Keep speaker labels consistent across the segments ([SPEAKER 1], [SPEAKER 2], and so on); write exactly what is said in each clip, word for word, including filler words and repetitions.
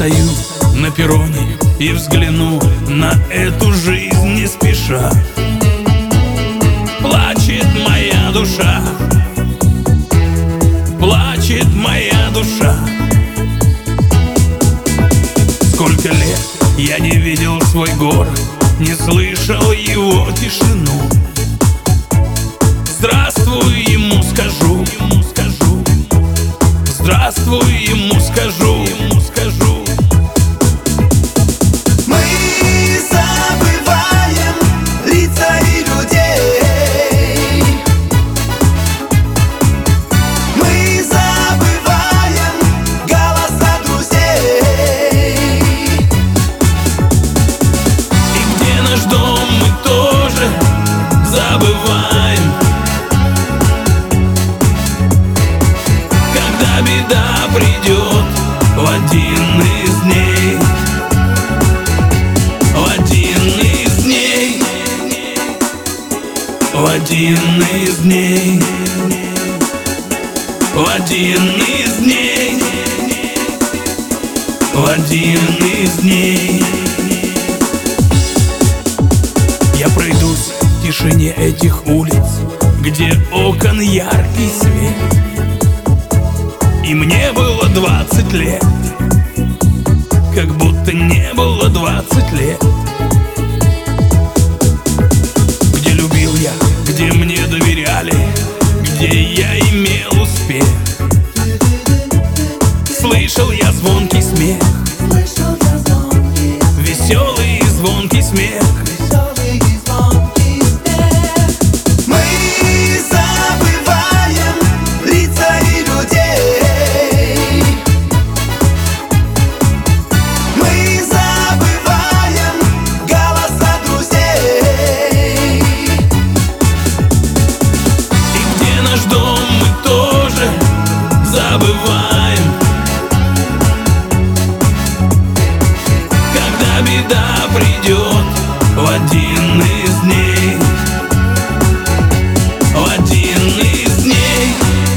[SPEAKER 1] стою на перроне и взгляну на эту жизнь не спеша. Плачет моя душа, плачет моя душа. Сколько лет я не видел свой город, не слышал его тишину. Здравствуй ему скажу, ему скажу. Здравствуй ему скажу, ему скажу.
[SPEAKER 2] Мы забываем лица и людей. Мы забываем голоса друзей.
[SPEAKER 1] И где наш дом, мы тоже забываем. Когда беда придет в один из дней, в один из дней, в один из дней, в один из дней, в один из дней. Я пройдусь в тишине этих улиц, где окон яркий свет. И мне было двадцать лет, как будто не было двадцать лет. Где любил я, где мне доверяли, где я имел успех. Слышал я звонкий смех, веселый и звонкий смех. Забываем, когда беда придет в один из дней, в один из дней,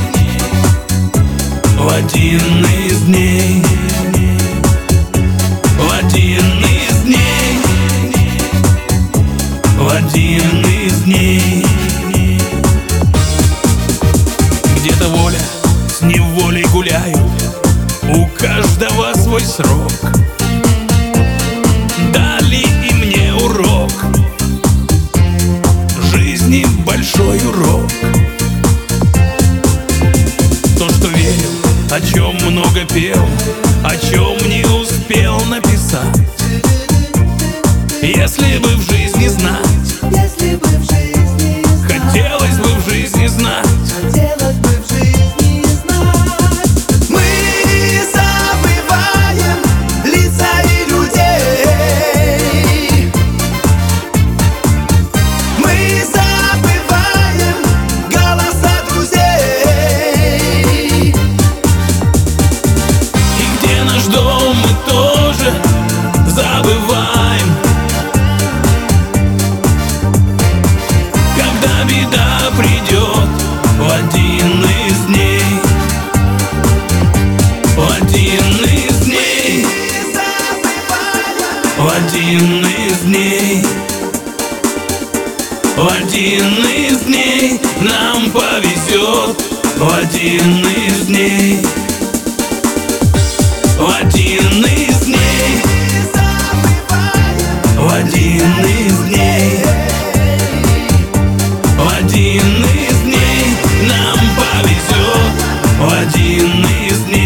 [SPEAKER 1] в один из дней, в один из дней, в один из дней. Где-то воля с неволей гуляют, у каждого свой срок. Дали и мне урок, жизни большой урок. То, что верил, о чем много пел, о чем не успел написать. Если бы в жизни знать,
[SPEAKER 2] Если бы в жизни знать,
[SPEAKER 1] хотелось бы в жизни знать.
[SPEAKER 2] хотелось бы в жизни знать. Мы забываем лица и людей. Мы забываем голоса друзей.
[SPEAKER 1] И где наш дом, мы тоже забываем. Когда беда придет в один из дней, в один из дней, в один из дней, в один из дней нам повезет, в один из дней, в один из дней, в один из дней, в один из дней нам повезет, в один из дней.